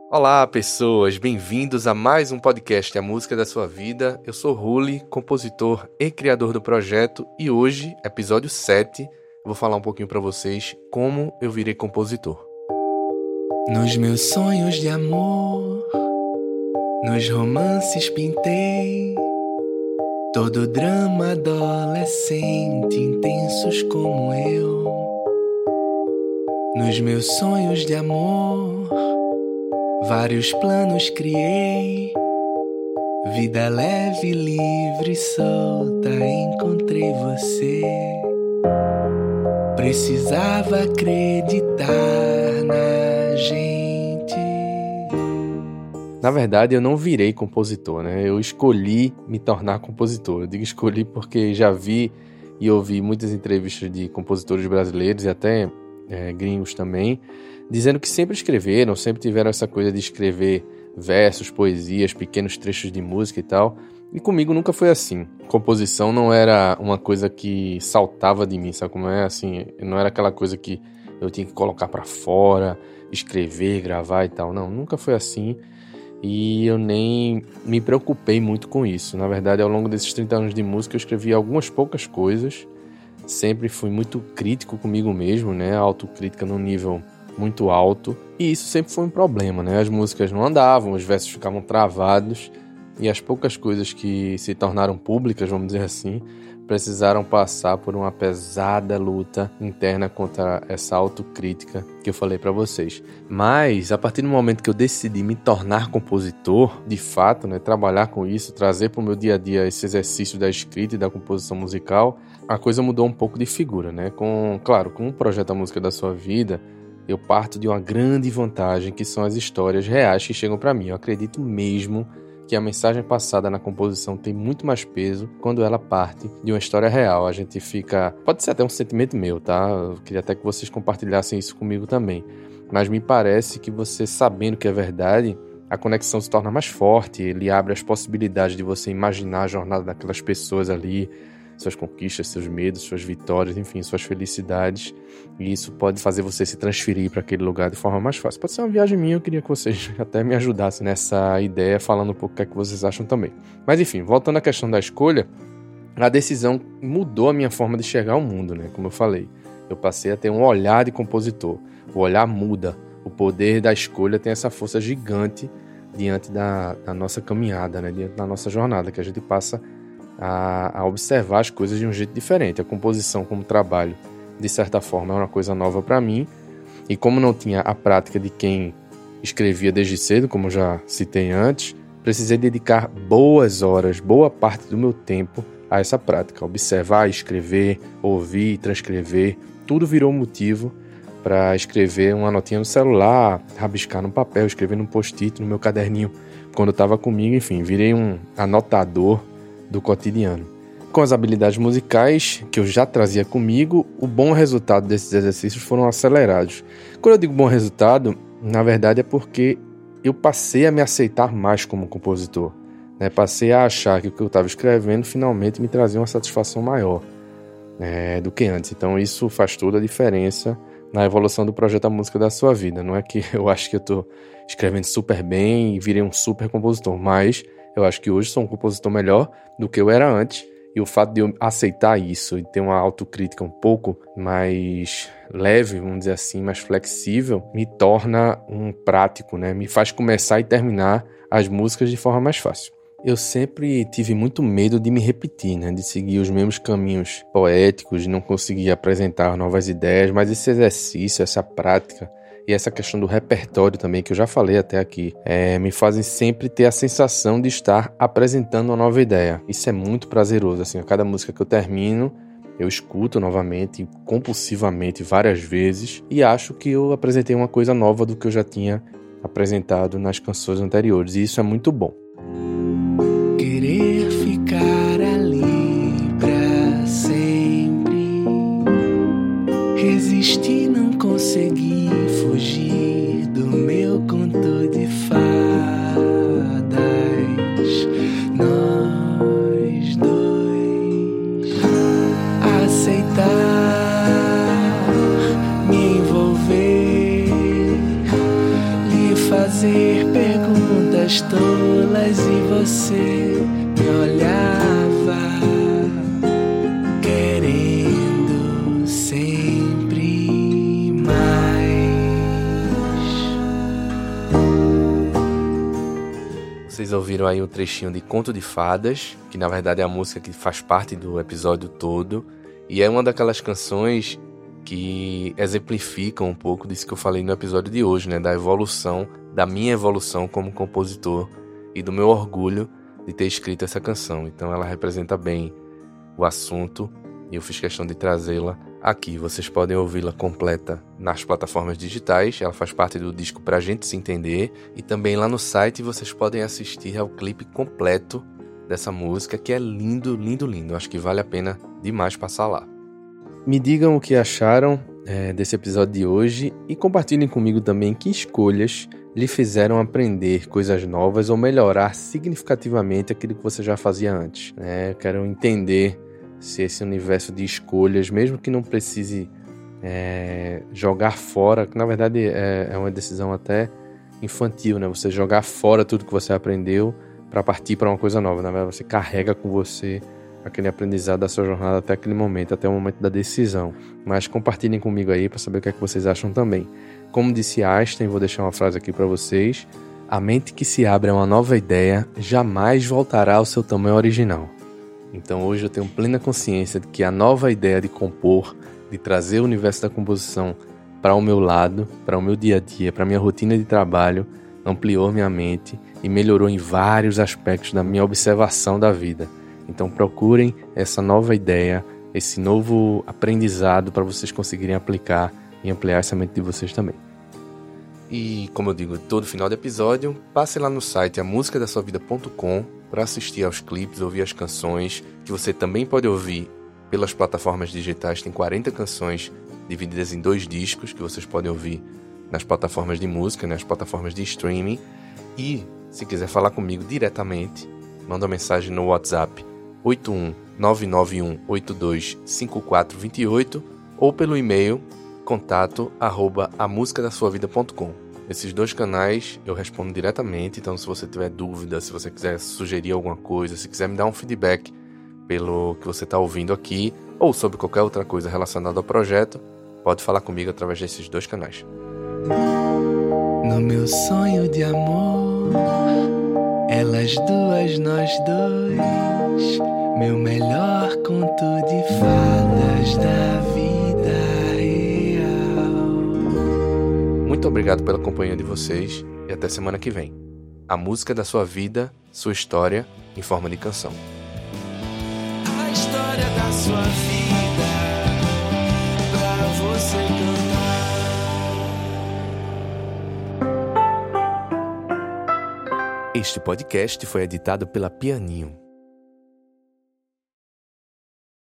Olá, pessoas! Bem-vindos a mais um podcast A Música da Sua Vida. Eu sou Ruli, compositor e criador do projeto, e hoje, episódio 7, eu vou falar um pouquinho para vocês como eu virei compositor. Nos meus sonhos de amor, nos romances pintei todo drama adolescente, intensos como eu. Nos meus sonhos de amor, vários planos criei, vida leve, livre, solta, encontrei você. Precisava acreditar na gente. Na verdade, eu não virei compositor, né? Eu escolhi me tornar compositor. Eu digo escolhi porque já vi e ouvi muitas entrevistas de compositores brasileiros e até gringos também, dizendo que sempre escreveram, sempre tiveram essa coisa de escrever versos, poesias, pequenos trechos de música e tal. E comigo nunca foi assim. Composição não era uma coisa que saltava de mim, sabe como é? Assim, não era aquela coisa que eu tinha que colocar pra fora, escrever, gravar e tal. Não, nunca foi assim. E eu nem me preocupei muito com isso. Na verdade, ao longo desses 30 anos de música, eu escrevi algumas poucas coisas. Sempre fui muito crítico comigo mesmo, né? Autocrítica num nível muito alto. E isso sempre foi um problema, né? As músicas não andavam, os versos ficavam travados. E as poucas coisas que se tornaram públicas, vamos dizer assim, precisaram passar por uma pesada luta interna contra essa autocrítica que eu falei para vocês. Mas, a partir do momento que eu decidi me tornar compositor, de fato, né, trabalhar com isso, trazer para o meu dia a dia esse exercício da escrita e da composição musical, a coisa mudou um pouco de figura, né? Claro, com o projeto A Música da Sua Vida, eu parto de uma grande vantagem, que são as histórias reais que chegam para mim. Eu acredito mesmo que a mensagem passada na composição tem muito mais peso quando ela parte de uma história real. A gente fica... Pode ser até um sentimento meu, tá? Eu queria até que vocês compartilhassem isso comigo também. Mas me parece que você, sabendo que é verdade, a conexão se torna mais forte. Ele abre as possibilidades de você imaginar a jornada daquelas pessoas ali, suas conquistas, seus medos, suas vitórias, enfim, suas felicidades. E isso pode fazer você se transferir para aquele lugar de forma mais fácil. Pode ser uma viagem minha, eu queria que vocês até me ajudassem nessa ideia, falando um pouco o que é que vocês acham também. Mas enfim, voltando à questão da escolha, a decisão mudou a minha forma de enxergar o mundo, né? Como eu falei, eu passei a ter um olhar de compositor. O olhar muda. O poder da escolha tem essa força gigante diante da nossa caminhada, né? Diante da nossa jornada, que a gente passa a observar as coisas de um jeito diferente. A composição como trabalho, de certa forma, é uma coisa nova para mim, e como não tinha a prática de quem escrevia desde cedo, como eu já citei antes, precisei dedicar boas horas, boa parte do meu tempo a essa prática, observar, escrever, ouvir, transcrever. Tudo virou motivo para escrever uma notinha no celular, rabiscar no papel, escrever num post-it, no meu caderninho, quando eu estava comigo. Enfim, virei um anotador do cotidiano. Com as habilidades musicais que eu já trazia comigo, o bom resultado desses exercícios foram acelerados. Quando eu digo bom resultado, na verdade é porque eu passei a me aceitar mais como compositor, né? Passei a achar que o que eu estava escrevendo finalmente me trazia uma satisfação maior do que antes. Então isso faz toda a diferença na evolução do projeto A Música da Sua Vida. Não é que eu acho que eu estou escrevendo super bem e virei um super compositor, mas eu acho que hoje sou um compositor melhor do que eu era antes, e o fato de eu aceitar isso e ter uma autocrítica um pouco mais leve, vamos dizer assim, mais flexível, me torna um prático, né? Me faz começar e terminar as músicas de forma mais fácil. Eu sempre tive muito medo de me repetir, né? De seguir os mesmos caminhos poéticos, de não conseguir apresentar novas ideias, mas esse exercício, essa prática e essa questão do repertório também, que eu já falei até aqui, me fazem sempre ter a sensação de estar apresentando uma nova ideia. Isso é muito prazeroso, assim, a cada música que eu termino, eu escuto novamente, compulsivamente, várias vezes, e acho que eu apresentei uma coisa nova do que eu já tinha apresentado nas canções anteriores, e isso é muito bom. Querer ficar ali pra sempre, resistir, não conseguir fugir do meu conto de fadas. Nós dois aceitar, me envolver, lhe fazer fazer perguntas tolas e você me olhava, querendo sempre mais. Vocês ouviram aí um trechinho de Conto de Fadas, que na verdade é a música que faz parte do episódio todo, e é uma daquelas canções que exemplificam um pouco disso que eu falei no episódio de hoje, né? Da evolução, da minha evolução como compositor e do meu orgulho de ter escrito essa canção. Então ela representa bem o assunto e eu fiz questão de trazê-la aqui. Vocês podem ouvi-la completa nas plataformas digitais, ela faz parte do disco Pra Gente Se Entender, e também lá no site vocês podem assistir ao clipe completo dessa música, que é lindo, lindo, lindo. Acho que vale a pena demais passar lá. Me digam o que acharam desse episódio de hoje e compartilhem comigo também que escolhas lhe fizeram aprender coisas novas ou melhorar significativamente aquilo que você já fazia antes. Eu quero entender se esse universo de escolhas, mesmo que não precise jogar fora, que na verdade é uma decisão até infantil, né? Você jogar fora tudo que você aprendeu para partir para uma coisa nova. Na verdade, você carrega com você aquele aprendizado da sua jornada até aquele momento, até o momento da decisão. Mas compartilhem comigo aí para saber o que é que vocês acham também. Como disse Einstein, vou deixar uma frase aqui para vocês: a mente que se abre a uma nova ideia jamais voltará ao seu tamanho original. Então hoje eu tenho plena consciência de que a nova ideia de compor, de trazer o universo da composição para o meu lado, para o meu dia a dia, para a minha rotina de trabalho, ampliou minha mente e melhorou em vários aspectos da minha observação da vida. Então procurem essa nova ideia, esse novo aprendizado para vocês conseguirem aplicar e ampliar essa mente de vocês também. E como eu digo todo final de episódio, passe lá no site amusicadassuavida.com para assistir aos clipes, ouvir as canções, que você também pode ouvir pelas plataformas digitais. Tem 40 canções divididas em 2 discos que vocês podem ouvir nas plataformas de música, nas plataformas de streaming. E se quiser falar comigo diretamente, manda uma mensagem no WhatsApp 81991825428 ou pelo e-mail contato@amusicadassuavida.com. Esses 2 canais eu respondo diretamente, então se você tiver dúvida, se você quiser sugerir alguma coisa, se quiser me dar um feedback pelo que você está ouvindo aqui ou sobre qualquer outra coisa relacionada ao projeto, pode falar comigo através desses 2 canais. No meu sonho de amor, elas duas, nós dois, meu melhor conto de fadas da vida real. Muito obrigado pela companhia de vocês e até semana que vem. A música da sua vida, sua história em forma de canção. A história da sua vida pra você cantar. Este podcast foi editado pela Pianinho.